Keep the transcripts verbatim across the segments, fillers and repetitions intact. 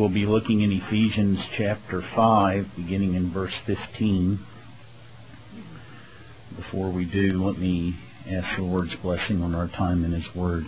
will be looking in Ephesians chapter five, beginning in verse fifteen. Before we do, let me ask the Lord's blessing on our time in His Word.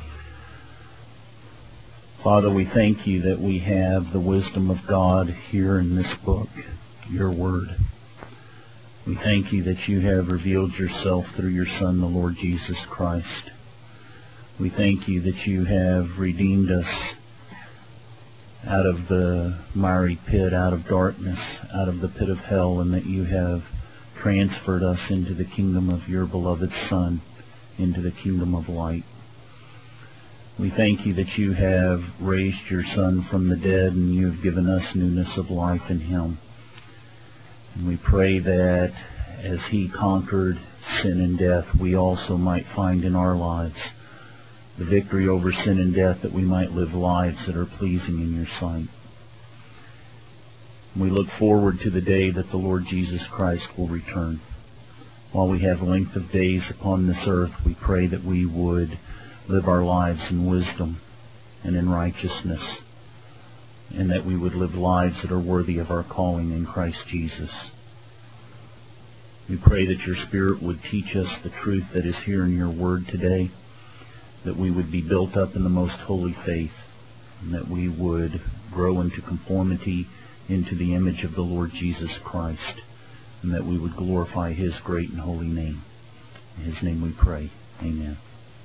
Father, we thank You that we have the wisdom of God here in this book, Your Word. We thank You that You have revealed Yourself through Your Son, the Lord Jesus Christ. We thank You that You have redeemed us out of the miry pit, out of darkness, out of the pit of hell, and that You have transferred us into the kingdom of Your beloved Son, into the kingdom of light. We thank You that You have raised Your Son from the dead, and You have given us newness of life in Him. And we pray that as He conquered sin and death, we also might find in our lives the victory over sin and death, that we might live lives that are pleasing in Your sight. We look forward to the day that the Lord Jesus Christ will return. While we have length of days upon this earth, we pray that we would live our lives in wisdom and in righteousness, and that we would live lives that are worthy of our calling in Christ Jesus. We pray that Your Spirit would teach us the truth that is here in Your Word today, that we would be built up in the most holy faith, and that we would grow into conformity into the image of the Lord Jesus Christ, and that we would glorify His great and holy name. In His name we pray. Amen.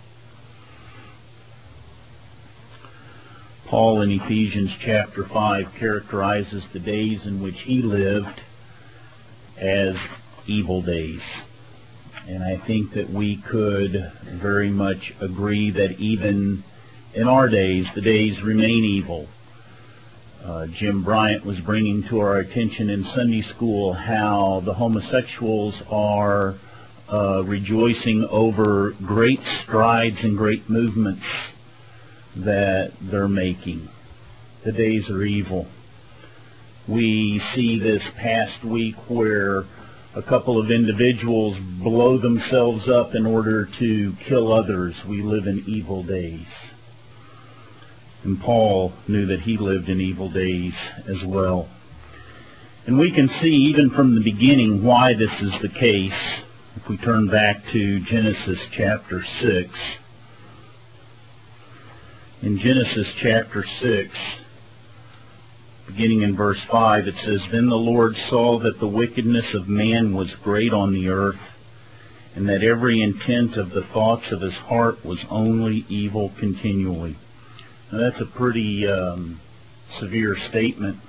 Paul in Ephesians chapter five characterizes the days in which he lived as evil days. And I think that we could very much agree that even in our days, the days remain evil. Uh, Jim Bryant was bringing to our attention in Sunday school how the homosexuals are uh, rejoicing over great strides and great movements that they're making. The days are evil. We see this past week where a couple of individuals blow themselves up in order to kill others. We live in evil days. And Paul knew that he lived in evil days as well. And we can see even from the beginning why this is the case. If we turn back to Genesis chapter six. In Genesis chapter six, beginning in verse five, it says, Then the Lord saw that the wickedness of man was great on the earth, and that every intent of the thoughts of his heart was only evil continually. Now that's a pretty um, severe statement,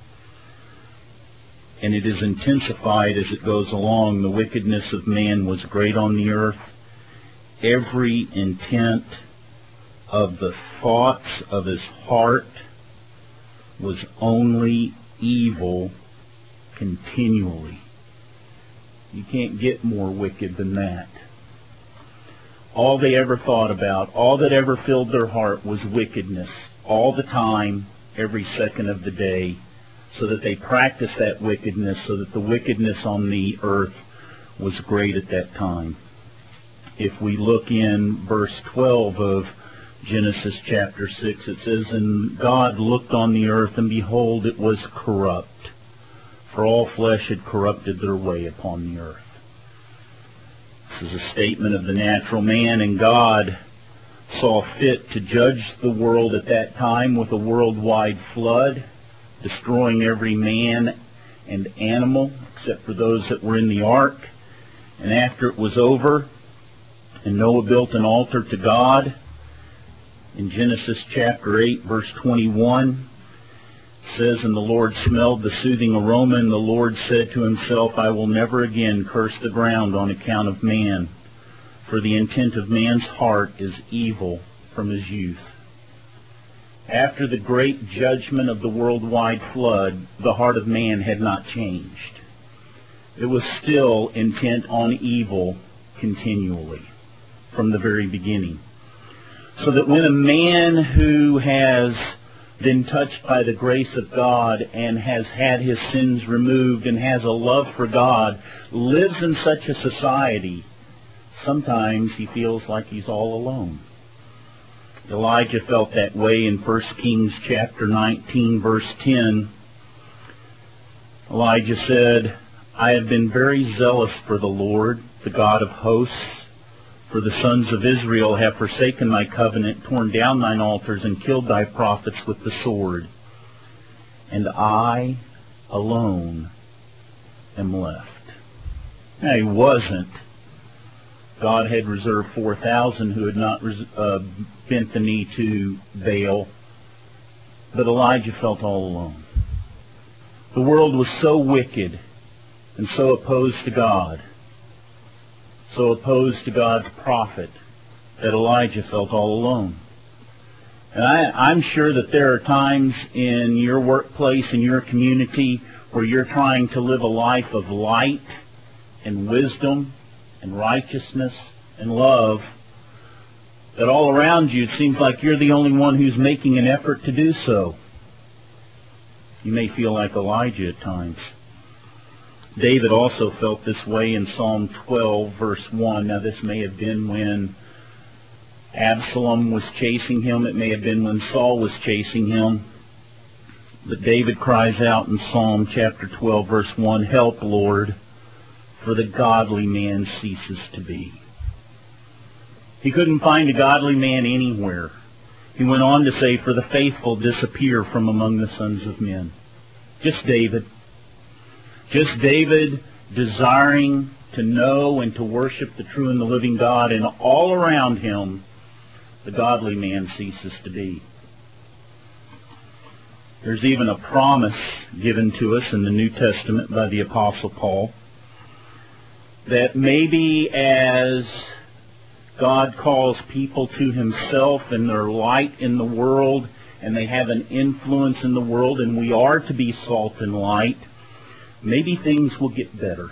and it is intensified as it goes along. The wickedness of man was great on the earth. Every intent of the thoughts of his heart was only evil continually. You can't get more wicked than that. All they ever thought about, all that ever filled their heart was wickedness, all the time, every second of the day, so that they practiced that wickedness, so that the wickedness on the earth was great at that time. If we look in verse twelve of Genesis chapter six, it says, And God looked on the earth, and behold, it was corrupt, for all flesh had corrupted their way upon the earth. This is a statement of the natural man, and God saw fit to judge the world at that time with a worldwide flood, destroying every man and animal, except for those that were in the ark. And after it was over, and Noah built an altar to God, in Genesis chapter eight, verse twenty-one, it says, And the Lord smelled the soothing aroma, and the Lord said to Himself, I will never again curse the ground on account of man, for the intent of man's heart is evil from his youth. After the great judgment of the worldwide flood, the heart of man had not changed. It was still intent on evil continually from the very beginning. So that when a man who has been touched by the grace of God and has had his sins removed and has a love for God lives in such a society, sometimes he feels like he's all alone. Elijah felt that way in First Kings chapter nineteen, verse ten. Elijah said, I have been very zealous for the Lord, the God of hosts, for the sons of Israel have forsaken thy covenant, torn down thine altars, and killed thy prophets with the sword. And I alone am left. Now, he wasn't. God had reserved four thousand who had not uh, bent the knee to Baal. But Elijah felt all alone. The world was so wicked and so opposed to God, so opposed to God's prophet, that Elijah felt all alone. And I, I'm sure that there are times in your workplace, in your community, where you're trying to live a life of light and wisdom and righteousness and love, that all around you it seems like you're the only one who's making an effort to do so. You may feel like Elijah at times. David also felt this way in Psalm twelve, verse one. Now, this may have been when Absalom was chasing him. It may have been when Saul was chasing him. But David cries out in Psalm chapter twelve, verse one, Help, Lord, for the godly man ceases to be. He couldn't find a godly man anywhere. He went on to say, For the faithful disappear from among the sons of men. Just David. Just David desiring to know and to worship the true and the living God, and all around him, the godly man ceases to be. There's even a promise given to us in the New Testament by the Apostle Paul that maybe as God calls people to Himself and they're light in the world and they have an influence in the world and we are to be salt and light, maybe things will get better.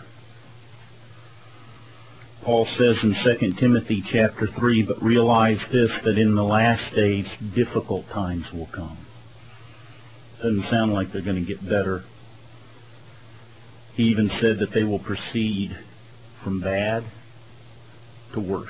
Paul says in Second Timothy chapter three, but realize this, that in the last days difficult times will come. Doesn't sound like they're going to get better. He even said that they will proceed from bad to worse.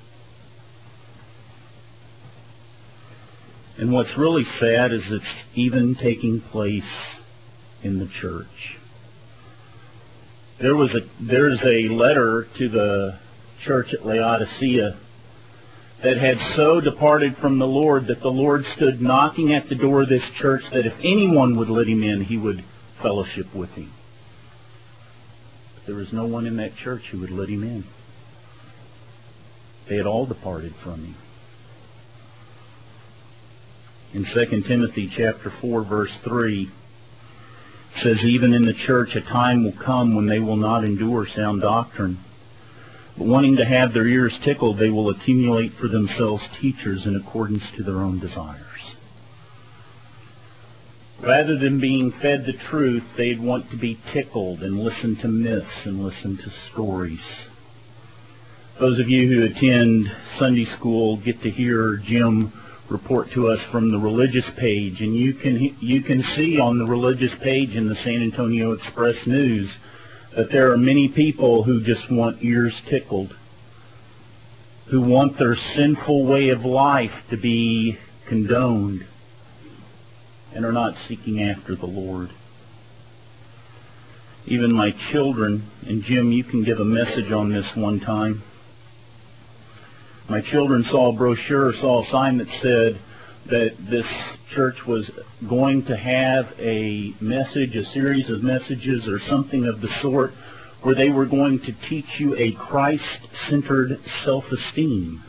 And what's really sad is it's even taking place in the church. There was a there's a letter to the church at Laodicea that had so departed from the Lord that the Lord stood knocking at the door of this church that if anyone would let him in, he would fellowship with him. But there was no one in that church who would let him in. They had all departed from him. In Second Timothy chapter four, verse three, it says, Even in the church a time will come when they will not endure sound doctrine, but wanting to have their ears tickled, they will accumulate for themselves teachers in accordance to their own desires. Rather than being fed the truth, they'd want to be tickled and listen to myths and listen to stories. Those of you who attend Sunday school get to hear Jim report to us from the religious page, and you can you can see on the religious page in the San Antonio Express News that there are many people who just want ears tickled, who want their sinful way of life to be condoned, and are not seeking after the Lord. Even my children, and Jim, you can give a message on this one time. My children saw a brochure, saw a sign that said that this church was going to have a message, a series of messages or something of the sort, where they were going to teach you a Christ-centered self-esteem.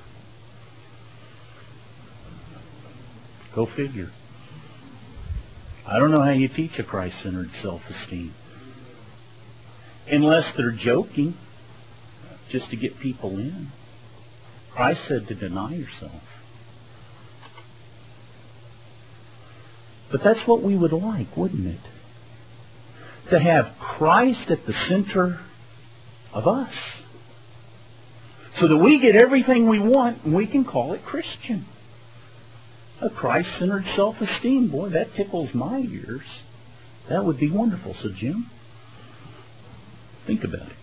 Go figure. I don't know how you teach a Christ-centered self-esteem. Unless they're joking, just to get people in. Christ said to deny yourself. But that's what we would like, wouldn't it? To have Christ at the center of us. So that we get everything we want and we can call it Christian. A Christ-centered self-esteem. Boy, that tickles my ears. That would be wonderful. So, Jim, think about it.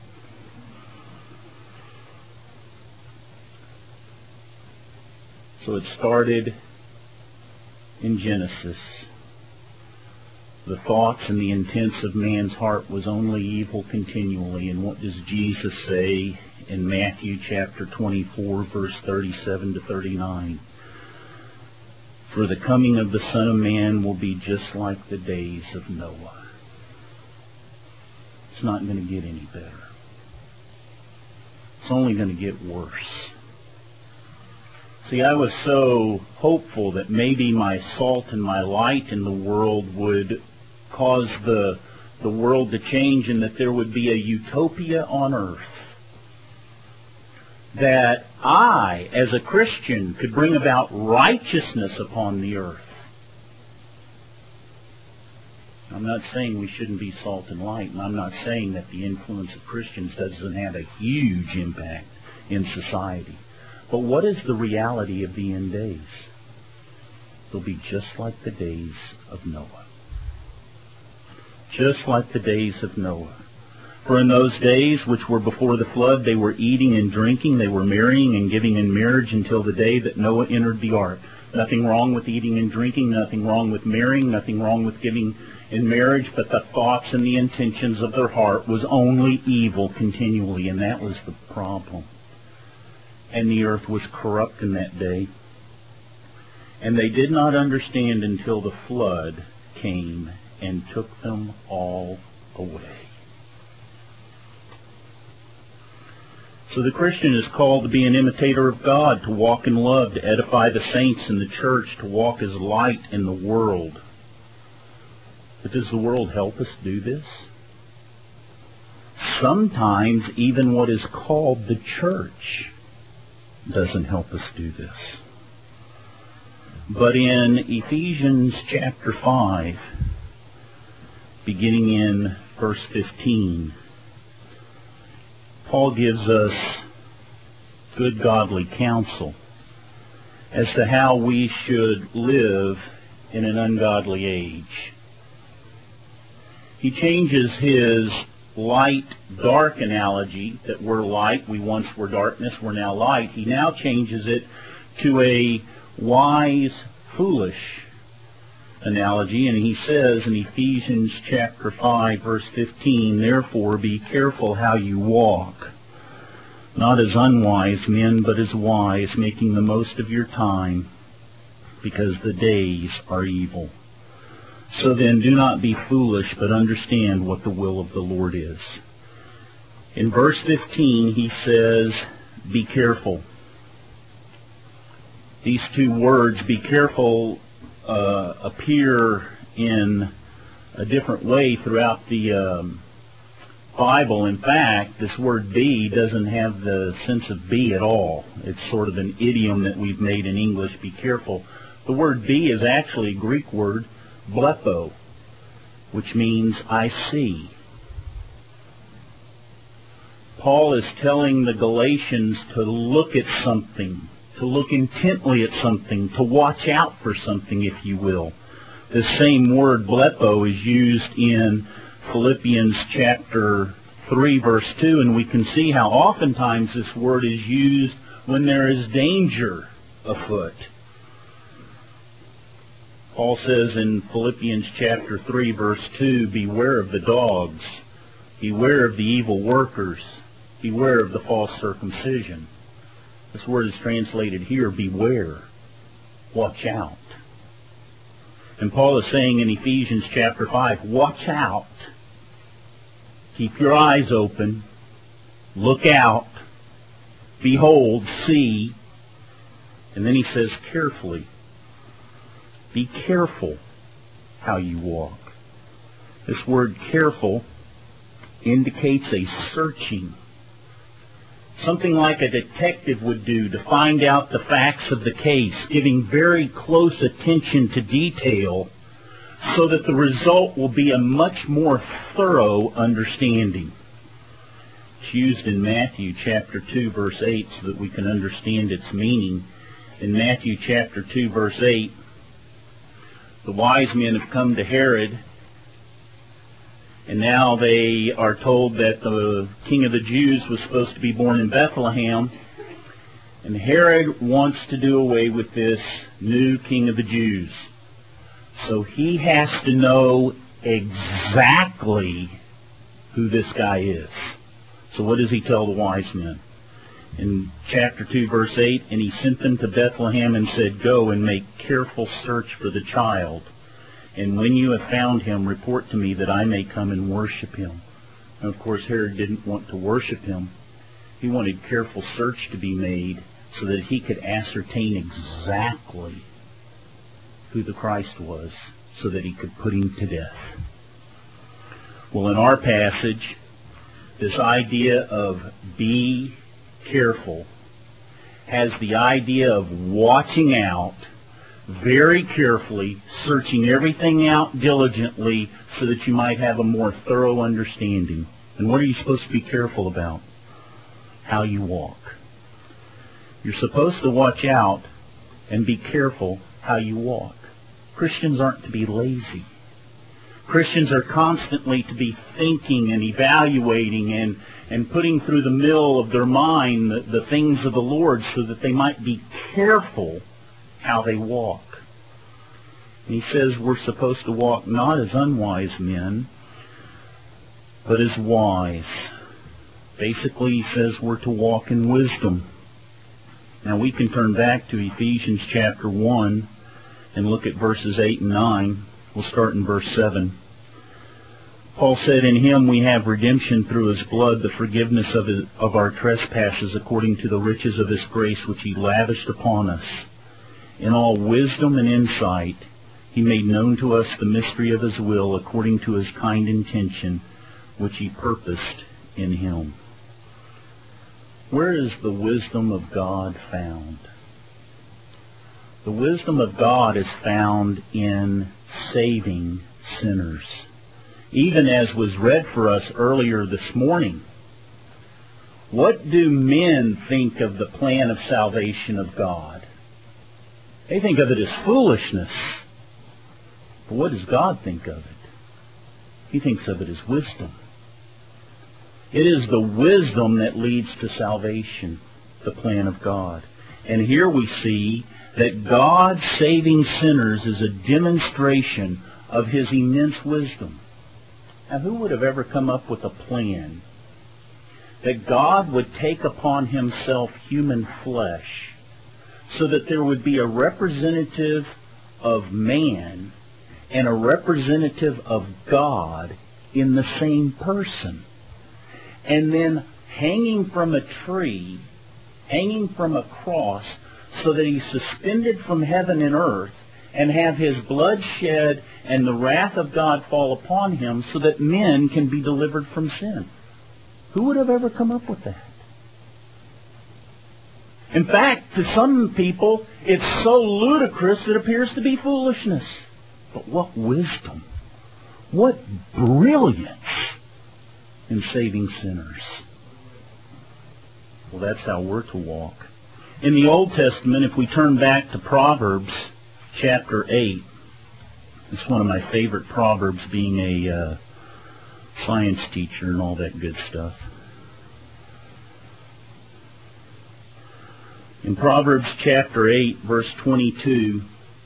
So it started in Genesis. The thoughts and the intents of man's heart was only evil continually. And what does Jesus say in Matthew chapter twenty-four, verse thirty-seven to thirty-nine? For the coming of the Son of Man will be just like the days of Noah. It's not going to get any better. It's only going to get worse. See, I was so hopeful that maybe my salt and my light in the world would cause the, the world to change, and that there would be a utopia on earth. That I, as a Christian, could bring about righteousness upon the earth. I'm not saying we shouldn't be salt and light, and I'm not saying that the influence of Christians doesn't have a huge impact in society. But what is the reality of the end days? They'll be just like the days of Noah. Just like the days of Noah. For in those days which were before the flood, they were eating and drinking, they were marrying and giving in marriage until the day that Noah entered the ark. Nothing wrong with eating and drinking, nothing wrong with marrying, nothing wrong with giving in marriage, but the thoughts and the intentions of their heart was only evil continually, and that was the problem. And the earth was corrupt in that day. And they did not understand until the flood came and took them all away. So the Christian is called to be an imitator of God, to walk in love, to edify the saints in the church, to walk as light in the world. But does the world help us do this? Sometimes even what is called the church doesn't help us do this. But in Ephesians chapter five, beginning in verse fifteen, Paul gives us good godly counsel as to how we should live in an ungodly age. He changes his light-dark analogy, that we're light, we once were darkness, we're now light. He now changes it to a wise-foolish analogy, and he says in Ephesians chapter five, verse fifteen, "Therefore be careful how you walk, not as unwise men, but as wise, making the most of your time, because the days are evil. So then do not be foolish, but understand what the will of the Lord is." In verse fifteen, he says, be careful. These two words, be careful, uh, appear in a different way throughout the um, Bible. In fact, this word be doesn't have the sense of be at all. It's sort of an idiom that we've made in English, be careful. The word be is actually a Greek word, blepo, which means I see. Paul is telling the Galatians to look at something, to look intently at something, to watch out for something, if you will. The same word, blepo, is used in Philippians chapter three, verse two, and we can see how oftentimes this word is used when there is danger afoot. Paul says in Philippians chapter three, verse two, beware of the dogs, beware of the evil workers, beware of the false circumcision. This word is translated here, beware, watch out. And Paul is saying in Ephesians chapter five, watch out, keep your eyes open, look out, behold, see, and then he says carefully, be careful how you walk. This word careful indicates a searching. Something like a detective would do to find out the facts of the case, giving very close attention to detail so that the result will be a much more thorough understanding. It's used in Matthew chapter two, verse eight, so that we can understand its meaning. In Matthew chapter two, verse eight, the wise men have come to Herod, and now they are told that the King of the Jews was supposed to be born in Bethlehem. And Herod wants to do away with this new king of the Jews. So he has to know exactly who this guy is. So what does he tell the wise men? In chapter two, verse eight, and he sent them to Bethlehem and said, go and make careful search for the child. And when you have found him, report to me that I may come and worship him. And of course, Herod didn't want to worship him. He wanted careful search to be made so that he could ascertain exactly who the Christ was, so that he could put him to death. Well, in our passage, this idea of be careful has the idea of watching out very carefully, searching everything out diligently so that you might have a more thorough understanding. And what are you supposed to be careful about? How you walk. You're supposed to watch out and be careful how you walk. Christians aren't to be lazy. Christians are constantly to be thinking and evaluating and, and putting through the mill of their mind the, the things of the Lord so that they might be careful how they walk. And he says we're supposed to walk not as unwise men, but as wise. Basically, he says we're to walk in wisdom. Now we can turn back to Ephesians chapter one and look at verses eight and nine. We'll start in verse seven. Paul said, in him we have redemption through his blood, the forgiveness of, his, of our trespasses, according to the riches of his grace, which he lavished upon us. In all wisdom and insight, he made known to us the mystery of his will, according to his kind intention, which he purposed in him. Where is the wisdom of God found? The wisdom of God is found in saving sinners. Even as was read for us earlier this morning, what do men think of the plan of salvation of God? They think of it as foolishness. But what does God think of it? He thinks of it as wisdom. It is the wisdom that leads to salvation, the plan of God. And here we see that God saving sinners is a demonstration of his immense wisdom. Now, who would have ever come up with a plan that God would take upon himself human flesh so that there would be a representative of man and a representative of God in the same person? And then hanging from a tree, hanging from a cross, so that he's suspended from heaven and earth, and have his blood shed and the wrath of God fall upon him so that men can be delivered from sin. Who would have ever come up with that? In fact, to some people, it's so ludicrous it appears to be foolishness. But what wisdom, what brilliance in saving sinners. Well, that's how we're to walk. In the Old Testament, if we turn back to Proverbs chapter eight, it's one of my favorite proverbs, being a uh, science teacher and all that good stuff. In Proverbs chapter eight, verse twenty-two,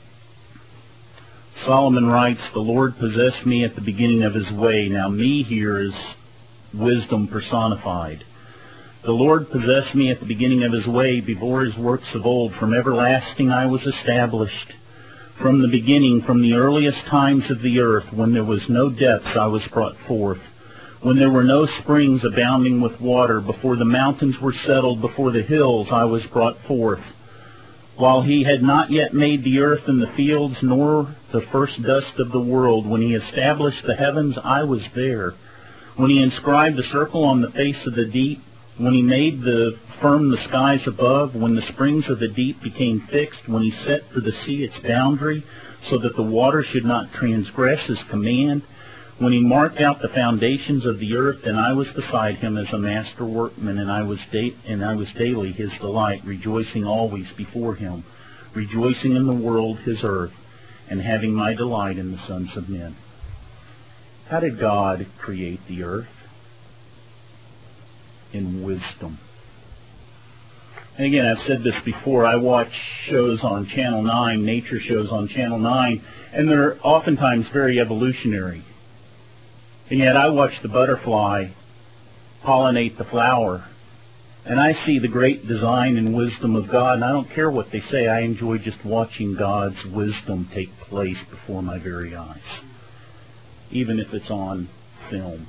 Solomon writes, the Lord possessed me at the beginning of his way. Now me here is wisdom personified. The Lord possessed me at the beginning of his way, before his works of old. From everlasting I was established. From the beginning, from the earliest times of the earth, when there was no depths, I was brought forth. When there were no springs abounding with water, before the mountains were settled, before the hills, I was brought forth. While he had not yet made the earth and the fields, nor the first dust of the world, when he established the heavens, I was there. When he inscribed a circle on the face of the deep, when he made the firm the skies above, when the springs of the deep became fixed, when he set for the sea its boundary, so that the water should not transgress his command, when he marked out the foundations of the earth, then I was beside him as a master workman, and I was da- and I was daily his delight, rejoicing always before him, rejoicing in the world his earth, and having my delight in the sons of men. How did God create the earth? In wisdom. And again, I've said this before, I watch shows on Channel nine, nature shows on Channel nine, and they're oftentimes very evolutionary. And yet I watch the butterfly pollinate the flower, and I see the great design and wisdom of God, and I don't care what they say. I enjoy just watching God's wisdom take place before my very eyes, even if it's on film.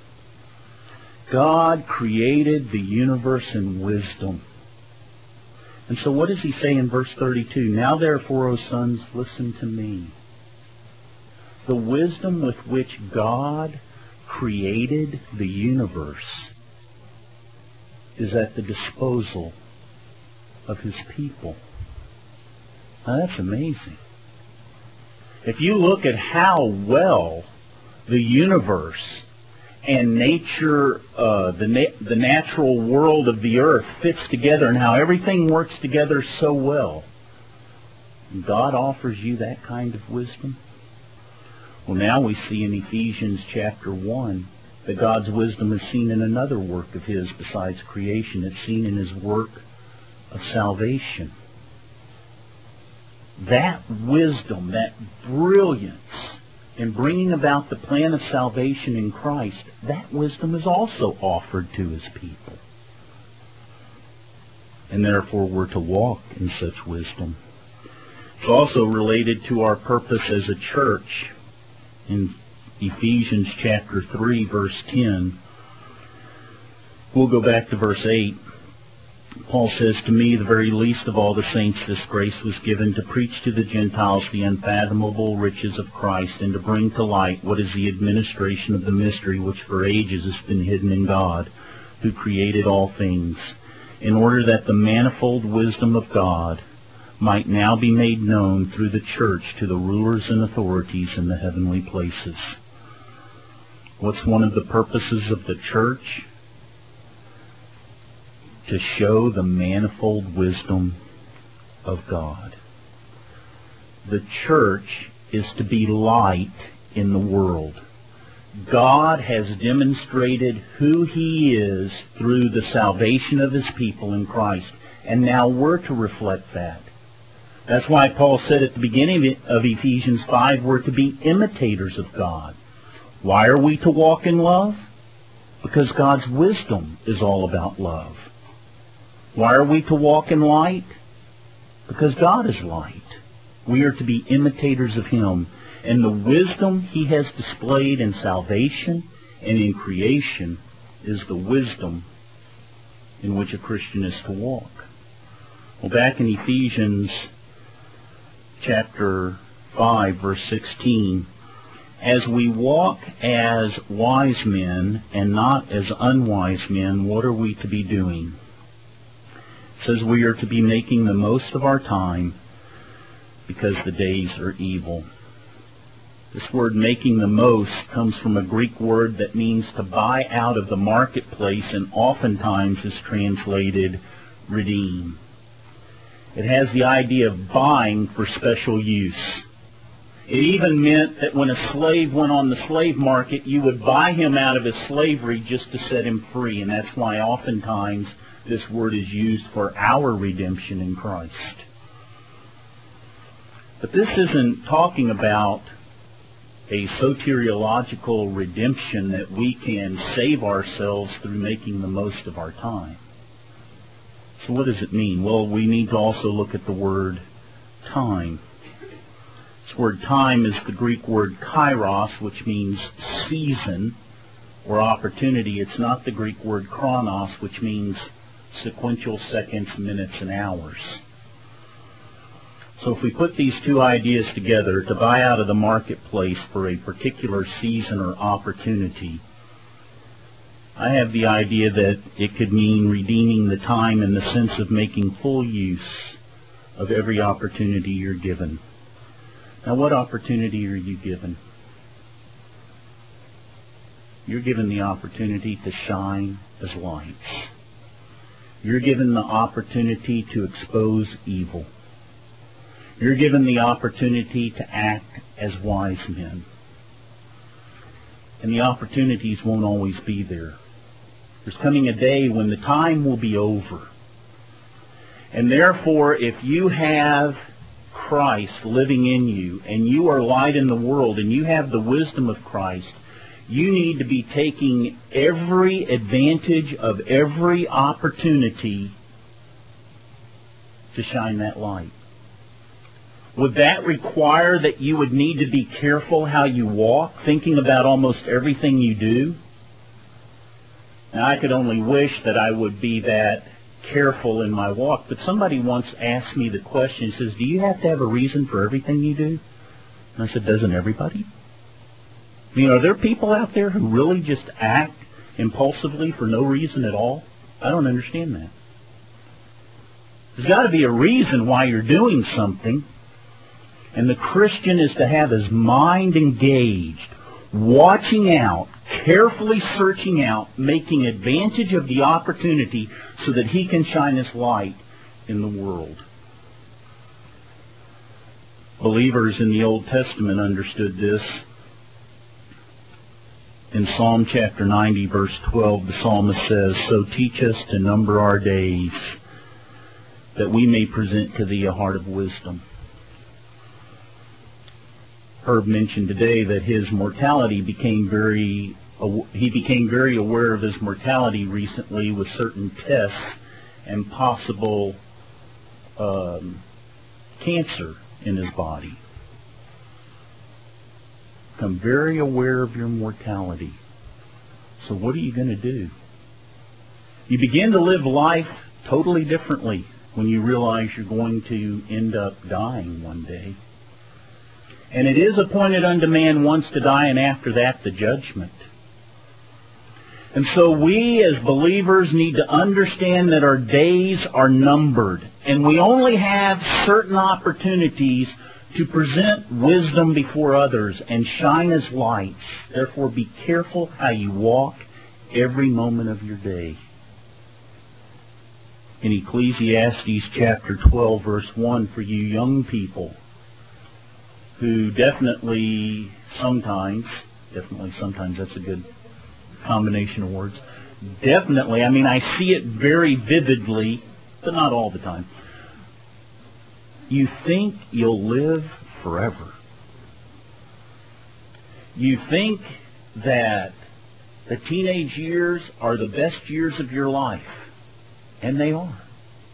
God created the universe in wisdom. And so what does he say in verse thirty-two? Now therefore, O sons, listen to me. The wisdom with which God created the universe is at the disposal of his people. Now that's amazing. If you look at how well the universe and nature, uh, the na- the natural world of the earth fits together, and how everything works together so well, God offers you that kind of wisdom. Well, now we see in Ephesians chapter one that God's wisdom is seen in another work of his besides creation. It's seen in his work of salvation. That wisdom, that brilliance in bringing about the plan of salvation in Christ, that wisdom is also offered to his people. And therefore we're to walk in such wisdom. It's also related to our purpose as a church. In Ephesians chapter three, verse ten, we'll go back to verse eight. Paul says, to me, the very least of all the saints, this grace was given to preach to the Gentiles the unfathomable riches of Christ, and to bring to light what is the administration of the mystery which for ages has been hidden in God, who created all things, in order that the manifold wisdom of God might now be made known through the church to the rulers and authorities in the heavenly places. What's one of the purposes of the church? To show the manifold wisdom of God. The church is to be light in the world. God has demonstrated who he is through the salvation of his people in Christ, and now we're to reflect that. That's why Paul said at the beginning of Ephesians five, we're to be imitators of God. Why are we to walk in love? Because God's wisdom is all about love. Why are we to walk in light? Because God is light. We are to be imitators of him. And the wisdom he has displayed in salvation and in creation is the wisdom in which a Christian is to walk. Well, back in Ephesians chapter five, verse sixteen, as we walk as wise men and not as unwise men, what are we to be doing? It says we are to be making the most of our time because the days are evil. This word making the most comes from a Greek word that means to buy out of the marketplace, and oftentimes is translated redeem. It has the idea of buying for special use. It even meant that when a slave went on the slave market, you would buy him out of his slavery just to set him free. And that's why oftentimes this word is used for our redemption in Christ. But this isn't talking about a soteriological redemption that we can save ourselves through making the most of our time. So what does it mean? Well, we need to also look at the word time. This word time is the Greek word kairos, which means season or opportunity. It's not the Greek word chronos, which means sequential seconds, minutes, and hours. So if we put these two ideas together, to buy out of the marketplace for a particular season or opportunity, I have the idea that it could mean redeeming the time in the sense of making full use of every opportunity you're given. Now, what opportunity are you given? You're given the opportunity to shine as lights. You're given the opportunity to expose evil. You're given the opportunity to act as wise men. And the opportunities won't always be there. There's coming a day when the time will be over. And therefore, if you have Christ living in you, and you are light in the world, and you have the wisdom of Christ, you need to be taking every advantage of every opportunity to shine that light. Would that require that you would need to be careful how you walk, thinking about almost everything you do? Now, I could only wish that I would be that careful in my walk, but somebody once asked me the question, he says, do you have to have a reason for everything you do? And I said, doesn't everybody? You know, are there people out there who really just act impulsively for no reason at all? I don't understand that. There's got to be a reason why you're doing something. And the Christian is to have his mind engaged, watching out, carefully searching out, making advantage of the opportunity so that he can shine his light in the world. Believers in the Old Testament understood this. In Psalm chapter ninety, verse twelve, the psalmist says, so teach us to number our days, that we may present to thee a heart of wisdom. Herb mentioned today that his mortality became very, he became very aware of his mortality recently with certain tests and possible um, cancer in his body. Become very aware of your mortality. So what are you going to do? You begin to live life totally differently when you realize you're going to end up dying one day. And it is appointed unto man once to die, and after that the judgment. And so we as believers need to understand that our days are numbered, and we only have certain opportunities to present wisdom before others and shine as lights. Therefore, be careful how you walk every moment of your day. In Ecclesiastes chapter twelve, verse one, for you young people, who definitely sometimes, definitely sometimes, that's a good combination of words. Definitely, I mean, I see it very vividly, but not all the time. You think you'll live forever. You think that the teenage years are the best years of your life, and they are.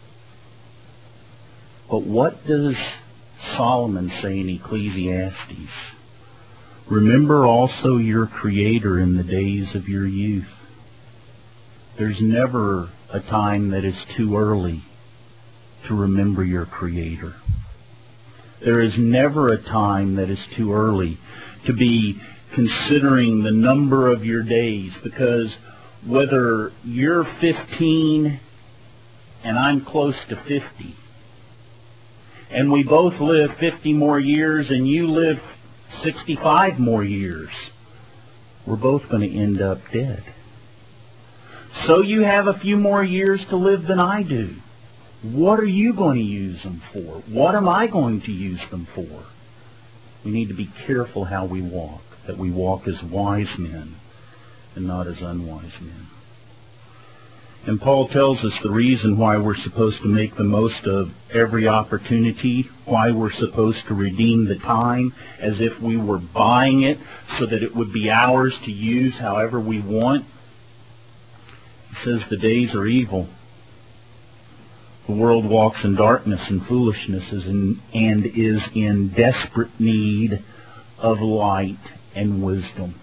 But what does Solomon say in Ecclesiastes? Remember also your Creator in the days of your youth. There's never a time that is too early to remember your Creator. There is never a time that is too early to be considering the number of your days, because whether you're fifteen and I'm close to fifty, and we both live fifty more years and you live sixty-five more years, we're both going to end up dead. So you have a few more years to live than I do. What are you going to use them for? What am I going to use them for? We need to be careful how we walk, that we walk as wise men and not as unwise men. And Paul tells us the reason why we're supposed to make the most of every opportunity, why we're supposed to redeem the time as if we were buying it so that it would be ours to use however we want. He says the days are evil. The world walks in darkness and foolishness and is in desperate need of light and wisdom.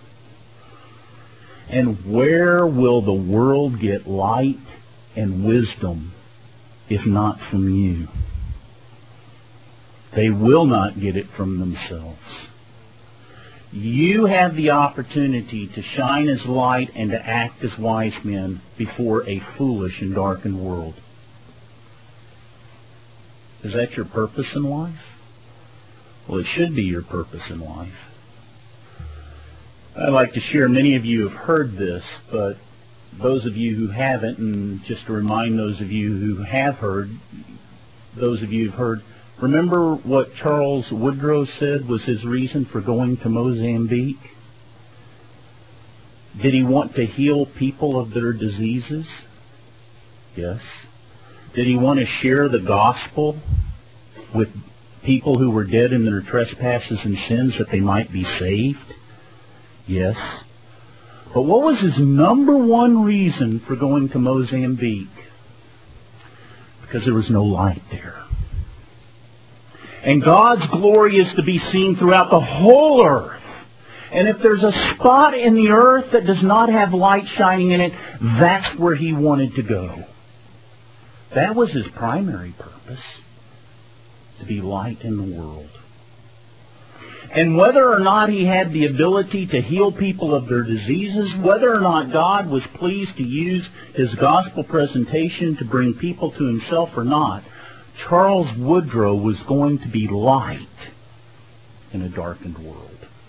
And where will the world get light and wisdom if not from you? They will not get it from themselves. You have the opportunity to shine as light and to act as wise men before a foolish and darkened world. Is that your purpose in life? Well, it should be your purpose in life. I'd like to share, many of you have heard this, but those of you who haven't, and just to remind those of you who have heard, those of you who've heard, remember what Charles Woodrow said was his reason for going to Mozambique? Did he want to heal people of their diseases? Yes. Did he want to share the gospel with people who were dead in their trespasses and sins that they might be saved? Yes. But what was his number one reason for going to Mozambique? Because there was no light there. And God's glory is to be seen throughout the whole earth. And if there's a spot in the earth that does not have light shining in it, that's where he wanted to go. That was his primary purpose, to be light in the world. And whether or not he had the ability to heal people of their diseases, whether or not God was pleased to use his gospel presentation to bring people to himself or not, Charles Woodrow was going to be light in a darkened world.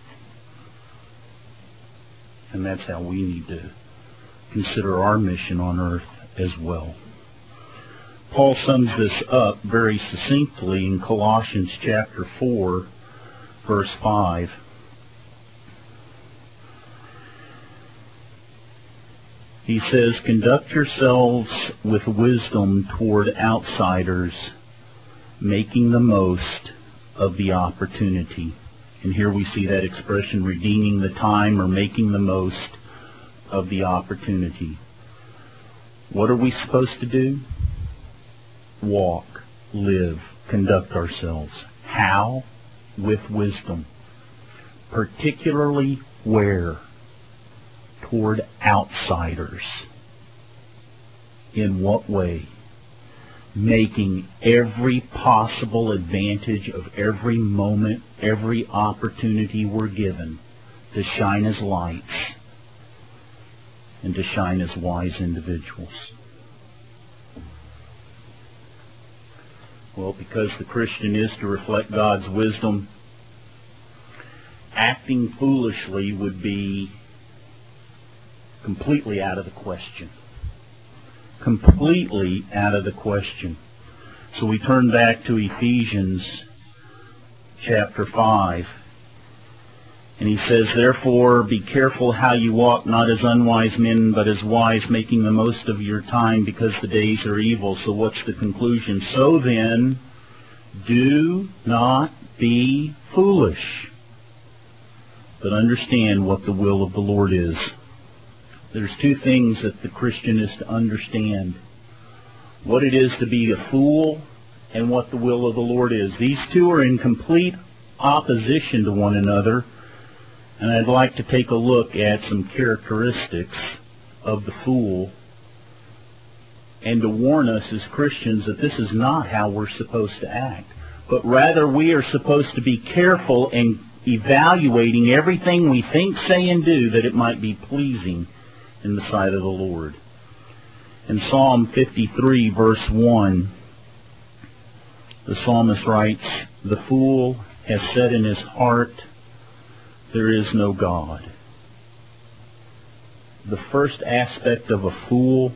And that's how we need to consider our mission on earth as well. Paul sums this up very succinctly in Colossians chapter four, verse five. He says, "Conduct yourselves with wisdom toward outsiders, making the most of the opportunity." And here we see that expression, redeeming the time or making the most of the opportunity. What are we supposed to do? Walk, live, conduct ourselves. How? With wisdom. Particularly where? Toward outsiders. In what way? Making every possible advantage of every moment, every opportunity we're given to shine as lights and to shine as wise individuals. Well, because the Christian is to reflect God's wisdom, acting foolishly would be completely out of the question. Completely out of the question. So we turn back to Ephesians chapter five. And he says, "Therefore be careful how you walk, not as unwise men, but as wise, making the most of your time, because the days are evil." So what's the conclusion? "So then, do not be foolish, but understand what the will of the Lord is." There's two things that the Christian is to understand. What it is to be a fool and what the will of the Lord is. These two are in complete opposition to one another. And I'd like to take a look at some characteristics of the fool and to warn us as Christians that this is not how we're supposed to act. But rather we are supposed to be careful in evaluating everything we think, say, and do that it might be pleasing in the sight of the Lord. In Psalm fifty-three, verse one, the psalmist writes, "The fool has said in his heart, there is no God." The first aspect of a fool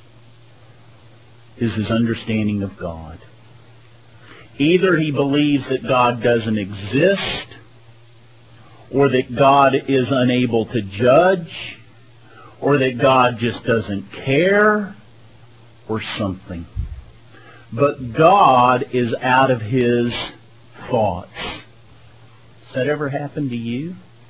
is his understanding of God. Either he believes that God doesn't exist, or that God is unable to judge, or that God just doesn't care, or something. But God is out of his thoughts. Has that ever happened to you?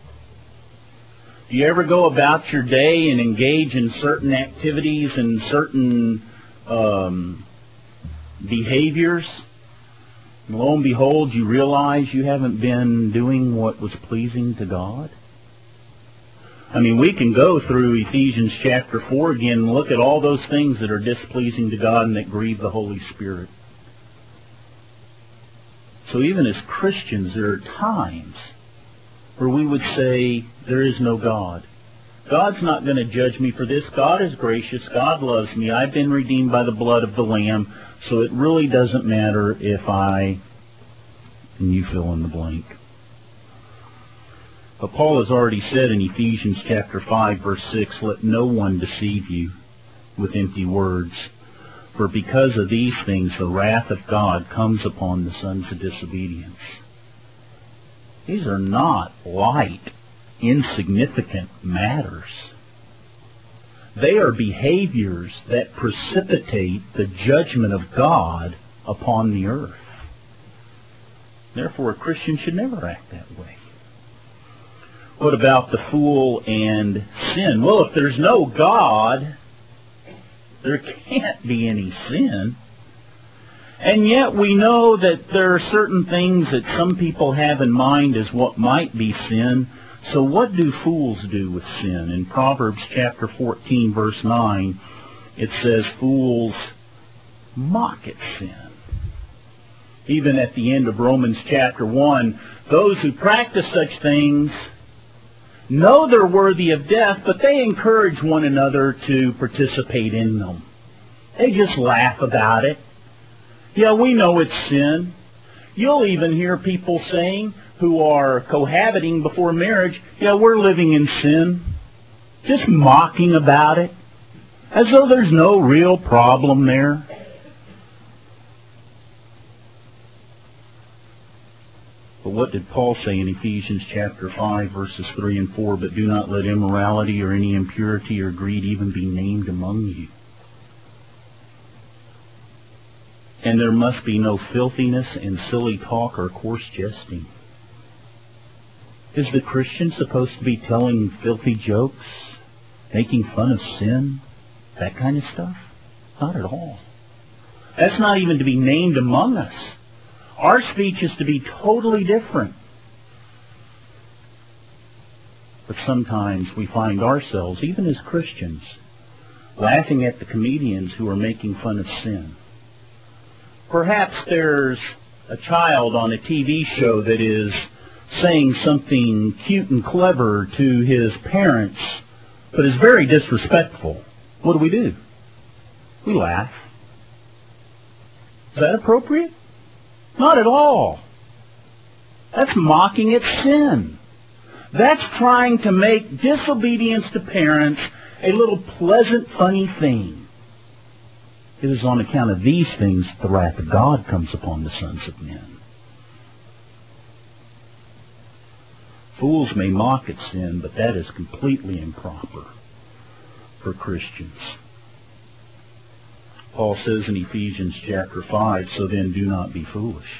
Do you ever go about your day and engage in certain activities and certain um, behaviors? And lo and behold, you realize you haven't been doing what was pleasing to God? I mean, we can go through Ephesians chapter four again and look at all those things that are displeasing to God and that grieve the Holy Spirit. So even as Christians, there are times where we would say, there is no God. God's not going to judge me for this. God is gracious. God loves me. I've been redeemed by the blood of the Lamb. So it really doesn't matter if I, and you fill in the blank. But Paul has already said in Ephesians chapter five, verse six, "Let no one deceive you with empty words. For because of these things the wrath of God comes upon the sons of disobedience." These are not light, insignificant matters. They are behaviors that precipitate the judgment of God upon the earth. Therefore, a Christian should never act that way. What about the fool and sin? Well, if there's no God, there can't be any sin. And yet we know that there are certain things that some people have in mind as what might be sin. So what do fools do with sin? In Proverbs chapter fourteen, verse nine, it says, fools mock at sin. Even at the end of Romans chapter one, those who practice such things know they're worthy of death, but they encourage one another to participate in them. They just laugh about it. Yeah, we know it's sin. You'll even hear people saying who are cohabiting before marriage, yeah, we're living in sin. Just mocking about it, as though there's no real problem there. But what did Paul say in Ephesians chapter five, verses three and four? But do not let immorality or any impurity or greed even be named among you. And there must be no filthiness and silly talk or coarse jesting. Is the Christian supposed to be telling filthy jokes, making fun of sin, that kind of stuff? Not at all. That's not even to be named among us. Our speech is to be totally different. But sometimes we find ourselves, even as Christians, laughing at the comedians who are making fun of sin. Perhaps there's a child on a T V show that is saying something cute and clever to his parents, but is very disrespectful. What do we do? We laugh. Is that appropriate? Not at all. That's mocking at sin. That's trying to make disobedience to parents a little pleasant, funny thing. It is on account of these things that the wrath of God comes upon the sons of men. Fools may mock at sin, but that is completely improper for Christians. Paul says in Ephesians chapter five, so then do not be foolish.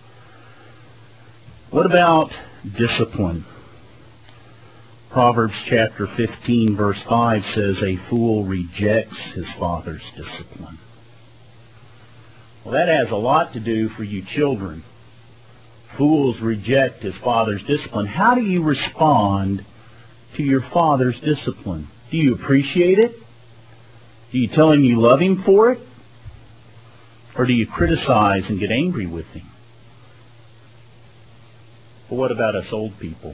What about discipline? Proverbs chapter fifteen, verse five says, a fool rejects his father's discipline. Well, that has a lot to do for you children. Fools reject his father's discipline. How do you respond to your father's discipline? Do you appreciate it? Do you tell him you love him for it? Or do you criticize and get angry with him? Well, what about us old people?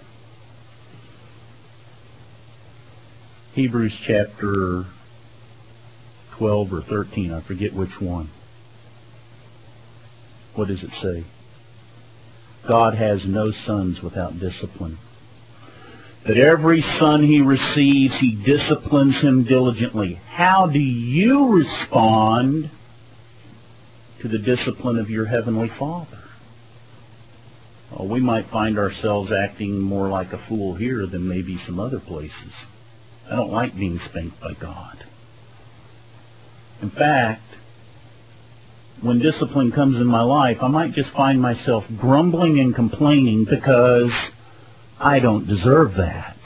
Hebrews chapter twelve or thirteen, I forget which one. What does it say? God has no sons without discipline. That every son he receives, he disciplines him diligently. How do you respond to the discipline of your heavenly Father? Well, we might find ourselves acting more like a fool here than maybe some other places. I don't like being spanked by God. In fact, when discipline comes in my life, I might just find myself grumbling and complaining because I don't deserve that.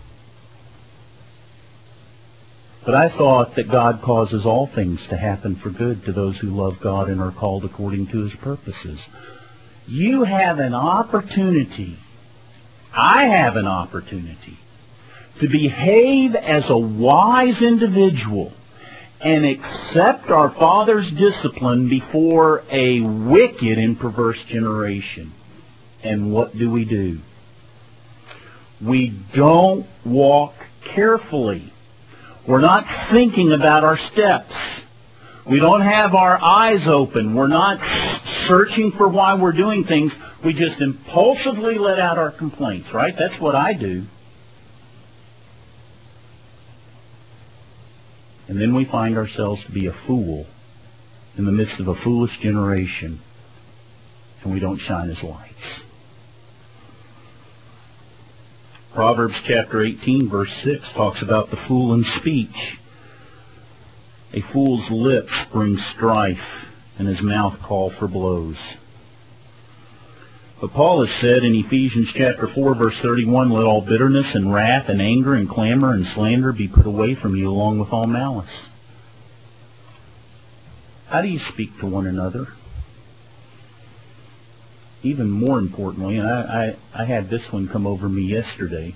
But I thought that God causes all things to happen for good to those who love God and are called according to His purposes. You have an opportunity, I have an opportunity, to behave as a wise individual and accept our Father's discipline before a wicked and perverse generation. And what do we do? We don't walk carefully. We're not thinking about our steps. We don't have our eyes open. We're not searching for why we're doing things. We just impulsively let out our complaints, right? That's what I do. And then we find ourselves to be a fool in the midst of a foolish generation, and we don't shine as lights. Proverbs chapter eighteen, verse six talks about the fool in speech. A fool's lips bring strife, and his mouth call for blows. But Paul has said in Ephesians chapter four, verse thirty-one, let all bitterness and wrath and anger and clamor and slander be put away from you along with all malice. How do you speak to one another? Even more importantly, and I, I, I had this one come over me yesterday,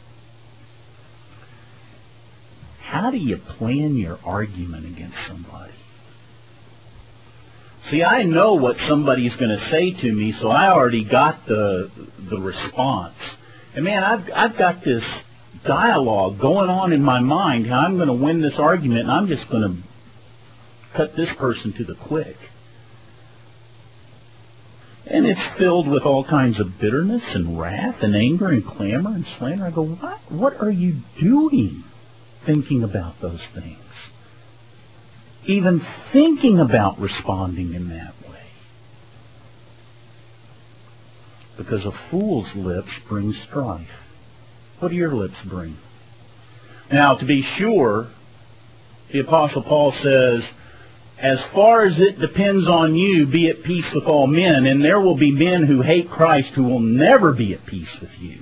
how do you plan your argument against somebody? See, I know what somebody's going to say to me, so I already got the the response. And man, I've I've got this dialogue going on in my mind how I'm going to win this argument, and I'm just going to cut this person to the quick. And it's filled with all kinds of bitterness and wrath and anger and clamor and slander. I go, what? What are you doing thinking about those things? Even thinking about responding in that way. Because a fool's lips bring strife. What do your lips bring? Now, to be sure, the Apostle Paul says, as far as it depends on you, be at peace with all men. And there will be men who hate Christ who will never be at peace with you.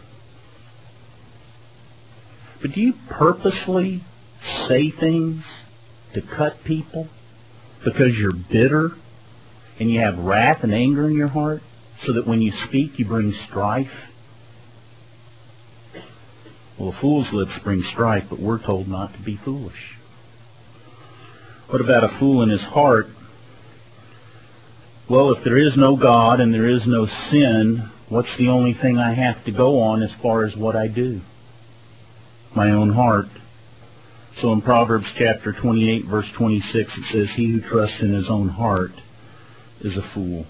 But do you purposely say things to cut people because you're bitter and you have wrath and anger in your heart, so that when you speak you bring strife? Well, a fool's lips bring strife, but we're told not to be foolish. What about a fool in his heart? Well, if there is no God and there is no sin, what's the only thing I have to go on as far as what I do? My own heart. So in Proverbs chapter twenty-eight, verse twenty-six, it says, he who trusts in his own heart is a fool.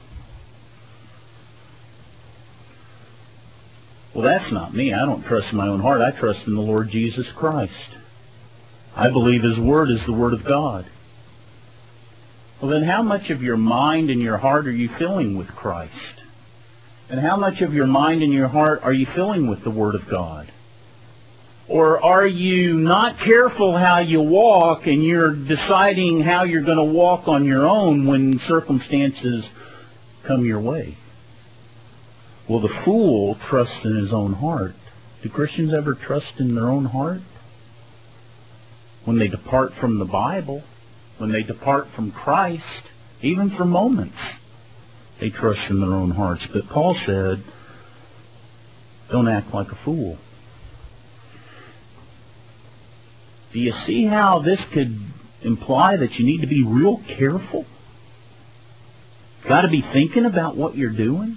Well, that's not me. I don't trust in my own heart. I trust in the Lord Jesus Christ. I believe His Word is the Word of God. Well, then how much of your mind and your heart are you filling with Christ? And how much of your mind and your heart are you filling with the Word of God? Or are you not careful how you walk and you're deciding how you're going to walk on your own when circumstances come your way? Well, the fool trusts in his own heart. Do Christians ever trust in their own heart? When they depart from the Bible, when they depart from Christ, even for moments, they trust in their own hearts. But Paul said, don't act like a fool. Do you see how this could imply that you need to be real careful? Got to be thinking about what you're doing?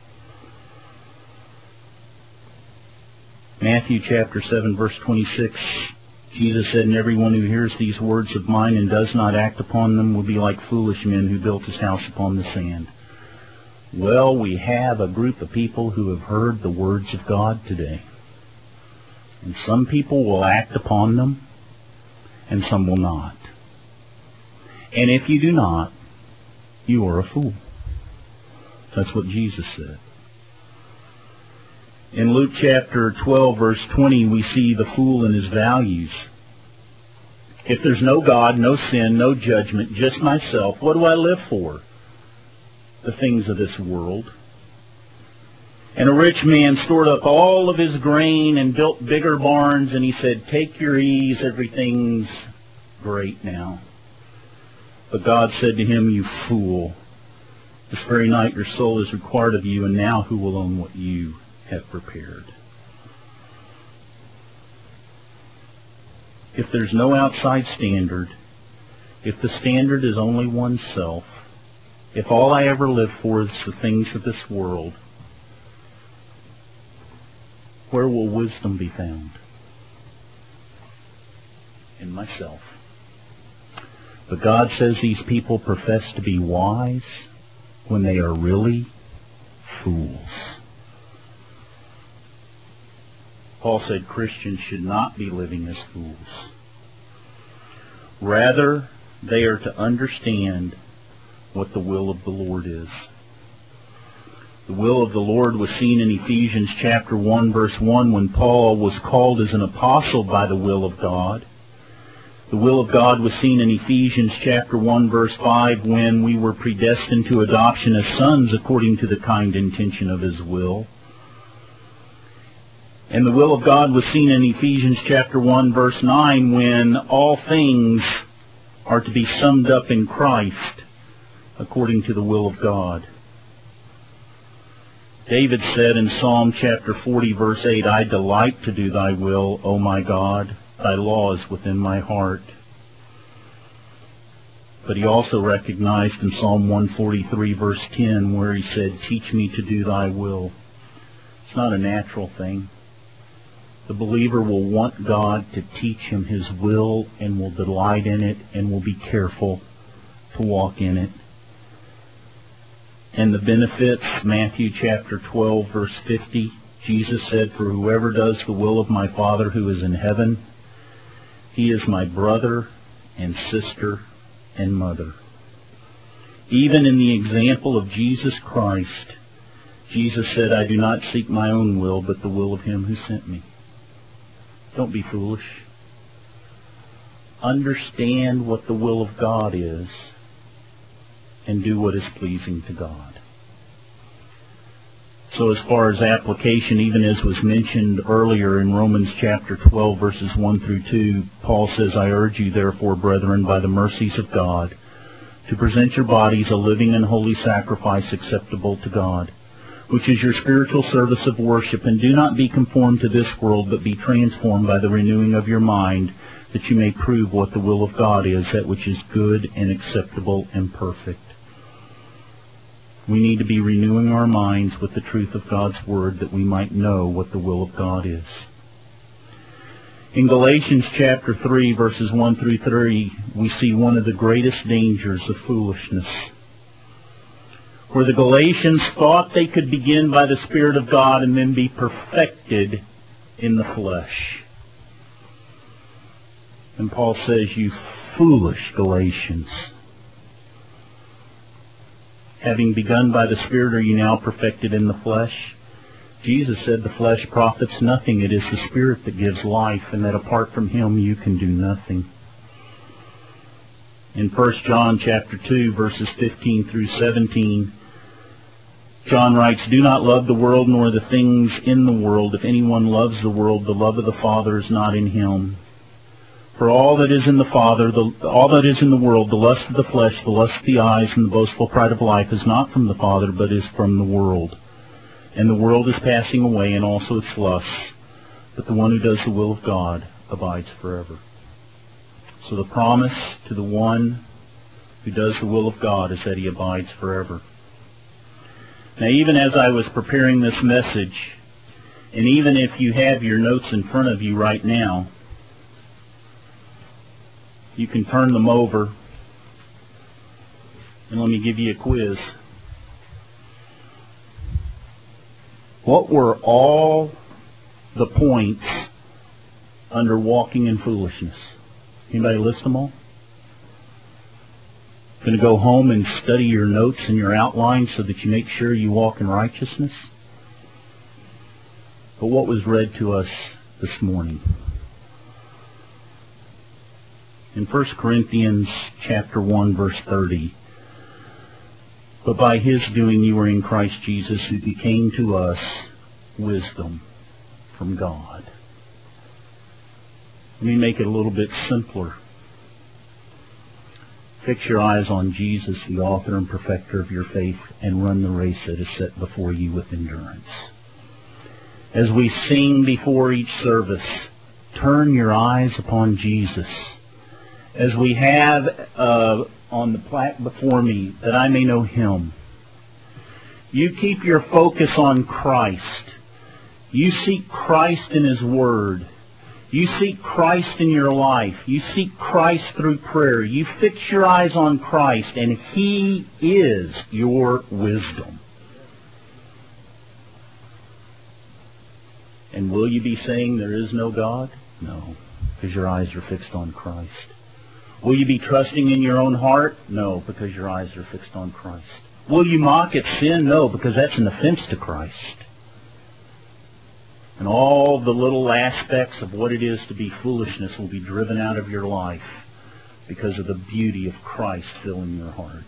Matthew chapter seven, verse twenty-six, Jesus said, and everyone who hears these words of mine and does not act upon them will be like foolish men who built his house upon the sand. Well, we have a group of people who have heard the words of God today. And some people will act upon them, and some will not. And if you do not, you are a fool. That's what Jesus said. In Luke chapter twelve, verse twenty, we see the fool and his values. If there's no God, no sin, no judgment, just myself, what do I live for? The things of this world. And a rich man stored up all of his grain and built bigger barns, and he said, take your ease, everything's great now. But God said to him, you fool, this very night your soul is required of you, and now who will own what you have prepared? If there's no outside standard, if the standard is only oneself, if all I ever live for is the things of this world, where will wisdom be found? In myself. But God says these people profess to be wise when they are really fools. Paul said Christians should not be living as fools. Rather, they are to understand what the will of the Lord is. The will of the Lord was seen in Ephesians chapter one, verse one, when Paul was called as an apostle by the will of God. The will of God was seen in Ephesians chapter one, verse five, when we were predestined to adoption as sons according to the kind intention of His will. And the will of God was seen in Ephesians chapter one, verse nine, when all things are to be summed up in Christ according to the will of God. David said in Psalm chapter forty, verse eight, I delight to do Thy will, O my God. Thy law is within my heart. But he also recognized in Psalm one forty-three, verse ten, where he said, teach me to do Thy will. It's not a natural thing. The believer will want God to teach him His will and will delight in it and will be careful to walk in it. And the benefits, Matthew chapter twelve, verse fifty, Jesus said, for whoever does the will of my Father who is in heaven, he is my brother and sister and mother. Even in the example of Jesus Christ, Jesus said, I do not seek my own will, but the will of Him who sent me. Don't be foolish. Understand what the will of God is and do what is pleasing to God. So as far as application, even as was mentioned earlier in Romans chapter twelve, verses one through two, Paul says, I urge you therefore, brethren, by the mercies of God, to present your bodies a living and holy sacrifice acceptable to God, which is your spiritual service of worship, and do not be conformed to this world, but be transformed by the renewing of your mind, that you may prove what the will of God is, that which is good and acceptable and perfect. We need to be renewing our minds with the truth of God's Word that we might know what the will of God is. In Galatians chapter three, verses one through three, we see one of the greatest dangers of foolishness. Where the Galatians thought they could begin by the Spirit of God and then be perfected in the flesh. And Paul says, you foolish Galatians. Having begun by the Spirit, are you now perfected in the flesh? Jesus said the flesh profits nothing. It is the Spirit that gives life, and that apart from Him you can do nothing. In First John chapter two, verses fifteen through seventeen, John writes, do not love the world nor the things in the world. If anyone loves the world, the love of the Father is not in him. For all that is in the Father, the, all that is in the world, the lust of the flesh, the lust of the eyes, and the boastful pride of life, is not from the Father, but is from the world. And the world is passing away, and also its lusts. But the one who does the will of God abides forever. So the promise to the one who does the will of God is that he abides forever. Now, even as I was preparing this message, and even if you have your notes in front of you right now, you can turn them over, and let me give you a quiz. What were all the points under walking in foolishness? Anybody list them all? Going to go home and study your notes and your outlines so that you make sure you walk in righteousness? But what was read to us this morning? In First Corinthians chapter one, verse thirty, but by His doing you were in Christ Jesus, who became to us wisdom from God. Let me make it a little bit simpler. Fix your eyes on Jesus, the author and perfecter of your faith, and run the race that is set before you with endurance. As we sing before each service, turn your eyes upon Jesus. As we have uh, on the plaque before me, that I may know Him. You keep your focus on Christ. You seek Christ in His Word. You seek Christ in your life. You seek Christ through prayer. You fix your eyes on Christ, and He is your wisdom. And will you be saying there is no God? No, because your eyes are fixed on Christ. Will you be trusting in your own heart? No, because your eyes are fixed on Christ. Will you mock at sin? No, because that's an offense to Christ. And all the little aspects of what it is to be foolishness will be driven out of your life because of the beauty of Christ filling your heart.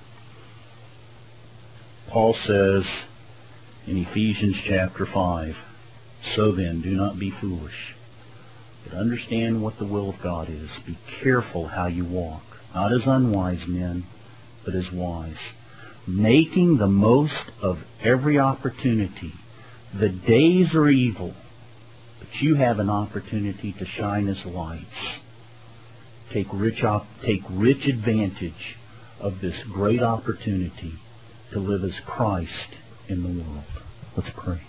Paul says in Ephesians chapter five, "So then, do not be foolish, but understand what the will of God is. Be careful how you walk, not as unwise men, but as wise, making the most of every opportunity. The days are evil, but you have an opportunity to shine as lights. Take rich, op- take rich advantage of this great opportunity to live as Christ in the world." Let's pray.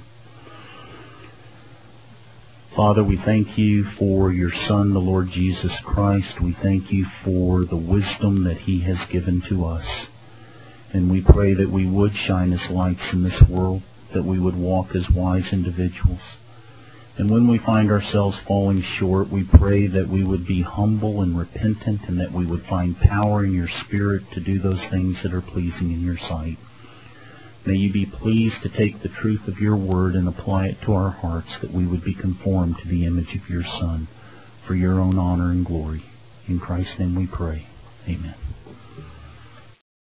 Father, we thank you for your Son, the Lord Jesus Christ. We thank you for the wisdom that He has given to us. And we pray that we would shine as lights in this world, that we would walk as wise individuals. And when we find ourselves falling short, we pray that we would be humble and repentant, and that we would find power in your Spirit to do those things that are pleasing in your sight. May you be pleased to take the truth of your word and apply it to our hearts, that we would be conformed to the image of your Son, for your own honor and glory. In Christ's name we pray. Amen.